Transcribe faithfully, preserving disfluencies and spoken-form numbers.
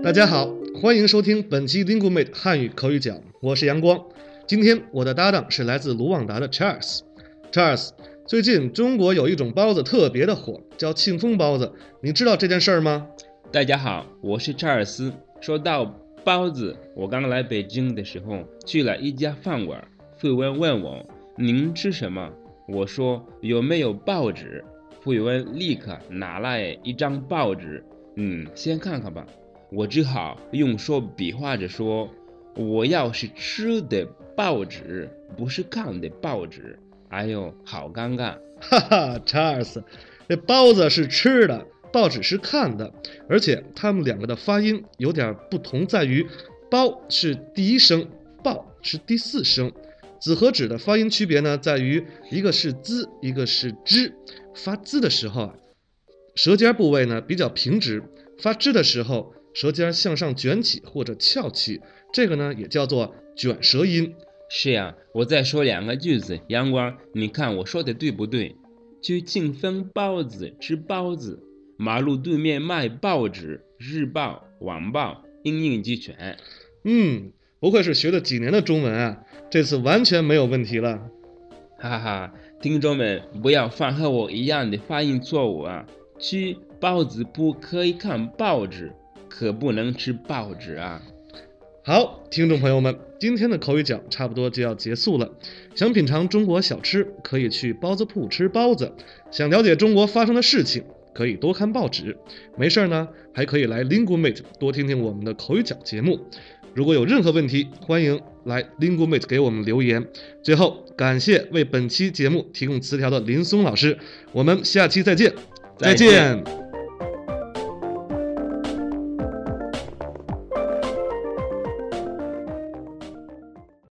大家好，欢迎收听本期 Linguemate 汉语口语讲，我是阳光。今天我的搭档是来自卢旺达的 Charles。Charles， 最近中国有一种包子特别的火，叫庆丰包子，你知道这件事儿吗？ 大家好，我是查尔斯。说到包子，我刚来北京的时候去了一家饭馆，服务员问我您吃什么，我说有没有报纸，服务员立刻拿来一张报纸，嗯，先看看吧。我只好用手比划着说，我要是吃的报纸，不是看的报纸。哎呦，好尴尬！ 哈哈，查尔斯，这包子是吃的，报纸是看的，而且他们两个的发音有点不同，在于包是第一声，报是第四声。子和指的发音区别呢，在于一个是滋，一个是之。发滋的时候啊，舌尖部位呢比较平直；发之的时候，舌尖向上卷起或者翘起，这个呢也叫做卷舌音。 是呀，我再说两个句子，阳光，你看我说的对不对？去庆丰包子吃包子，马路对面卖报纸，日报、晚报应应俱全。 嗯，不愧是学了几年的中文啊，这次完全没有问题了。 哈哈哈，听众们不要犯和我一样的发音错误啊！去包子铺可以看报纸，可不能吃报纸啊！ 好，听众朋友们，今天的口语讲差不多就要结束了。想品尝中国小吃，可以去包子铺吃包子；想了解中国发生的事情，可以多看报纸。没事呢，还可以来 Linguemate 多听听我们的口语讲节目。如果有任何问题，欢迎来 Linguemate 给我们留言。最后，感谢为本期节目提供词条的林松老师，我们下期再见， 再见。